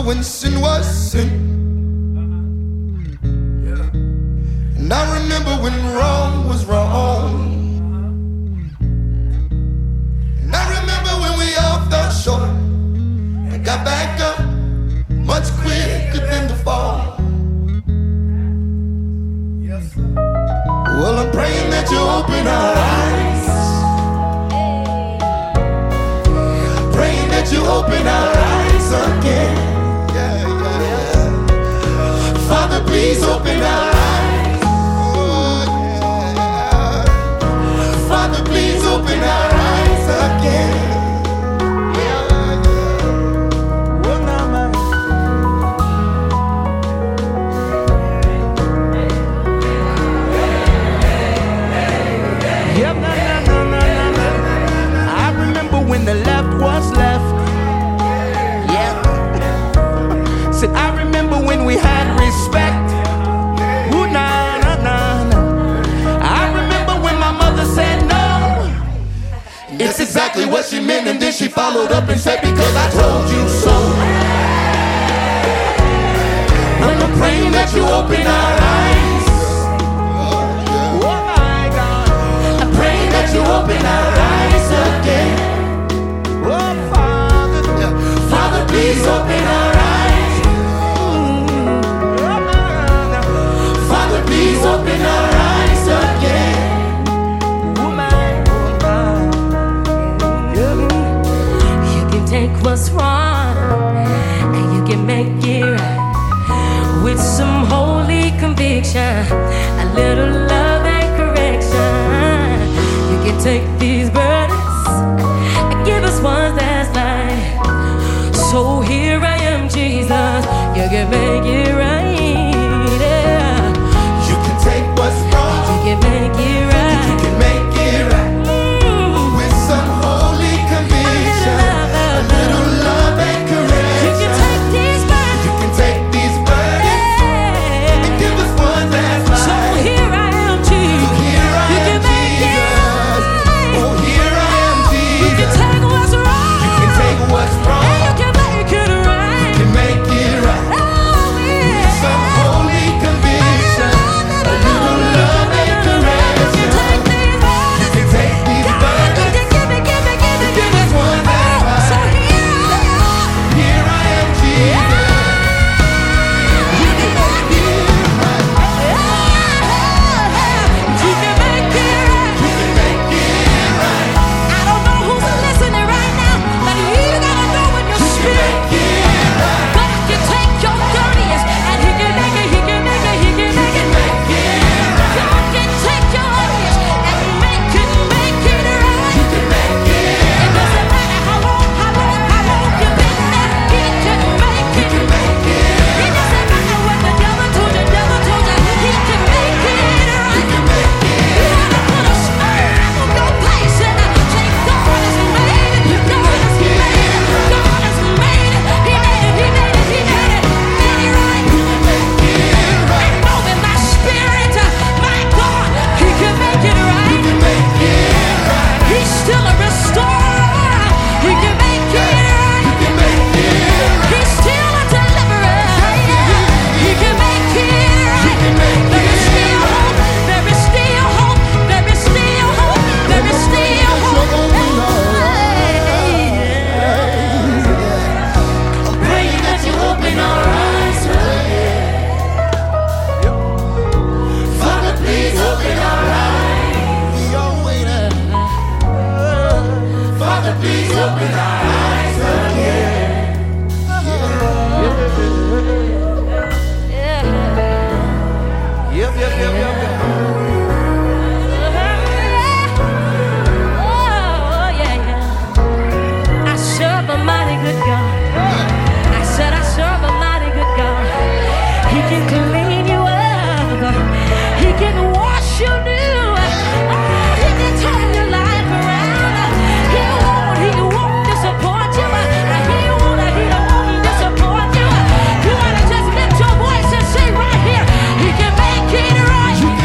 when sin was sin. And I remember when wrong was wrong. And I remember when we all fell short and got back up much quicker than the fall. Well, I'm praying that you open our eyes. Praying that you open our eyes again. Father, please open our eyes. Father, please open our eyes again. When the left was left, yeah. Said I remember when we had respect. Ooh, nah, nah, nah, nah. I remember when my mother said no. It's exactly what she meant, and then she followed up and said, because I told you so. When I'm praying that you open our eyes. Oh my God, I'm praying that you open our eyes again. oh Father, Father, please open our eyes. Father, please open our eyes again. oh my, You can take what's wrong and you can make it right with some holy conviction, a little love and correction. You can take these burdens and give us one that's light. So here I am, Jesus. You can make it right. Yeah. You can take what's wrong. You can make it right. You can make it right. With some holy conviction, a little love and You correction. can take these burdens. You can take these burdens and give us one that's So light. here I am, Jesus. Here I You am, can make it Jesus. right. Oh, here I am, You can Jesus. take what's wrong. You can take what's wrong. And you can make it right. You can make it right. Oh, yeah. Some holy conviction, a little love and You correction. can take these burdens. You can take these God, burdens. you can give me. Give us one that's Oh, so right. here I am. Here I am, Jesus. You can make it right. You can make it right. You can make it right. I don't know who's listening right now, but you gotta know in your You can spirit. make it right. God can take your dirtiness and He can make it. He can make it. He can make it. Make it right. God can take your ugliness and make it right. You can make it It doesn't matter how long you've been there. He can make it. You can make it It doesn't matter what the devil told you. He can make it right. You can make it You gotta put a smile on your face and say, God has made it. God has made it. God has made it. He made it. He made it. He made it. Made it right. make it right. I know in my spirit, my God, He can make it right. You can make it right. He's still a restorer. He can make it right. You can make it right. He's still a deliverer. He can make it right. There is still hope. There is still hope. There is still hope. There is still hope. I'm praying that you open our eyes again. Father, please open our eyes. We are waiting. Father, please open our eyes again. yep. Oh, yeah. I serve a mighty good God. I said I serve a mighty good God. He can clean you up. He can wash you new. Oh, He can turn your life around. He won't disappoint you. He won't disappoint you. You wanna just lift your voice and say right here, He can make it right.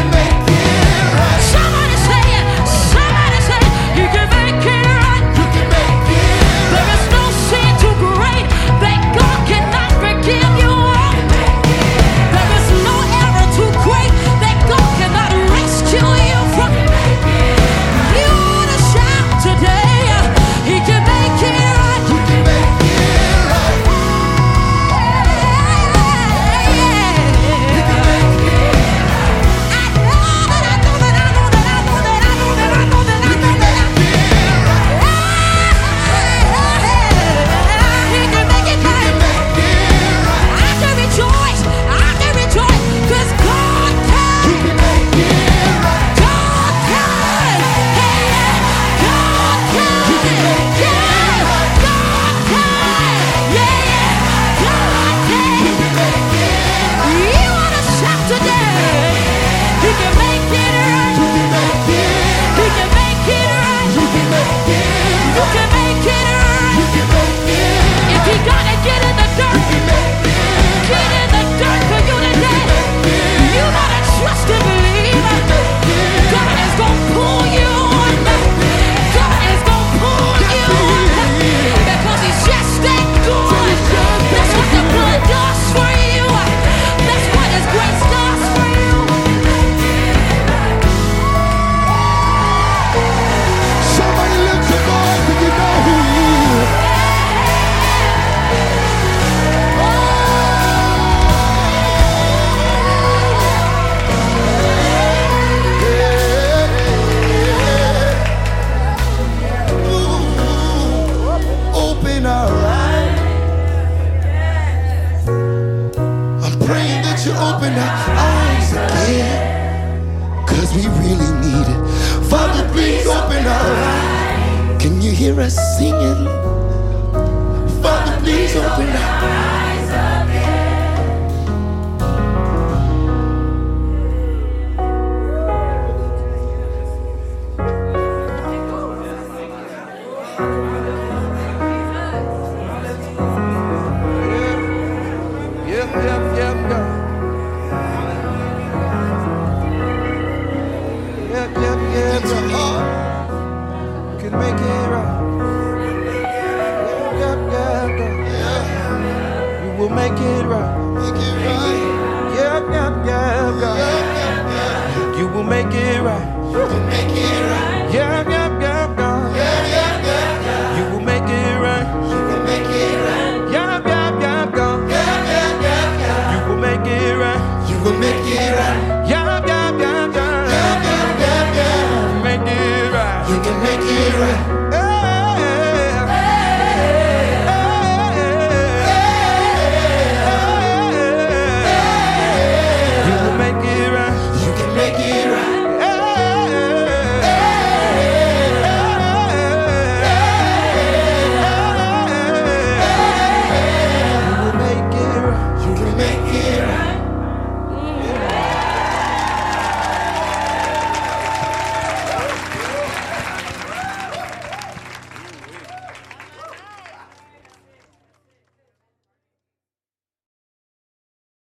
trust and believe, God is gonna pull you on back. God is gonna pull you on back because He's just that good. That's what the blood does for you. That's what His grace does for you. Somebody lift your voice if you know who He is. Open our eyes. I'm praying that you open our eyes again, 'cause we really need it. Father, please open our eyes. Can you hear us singing?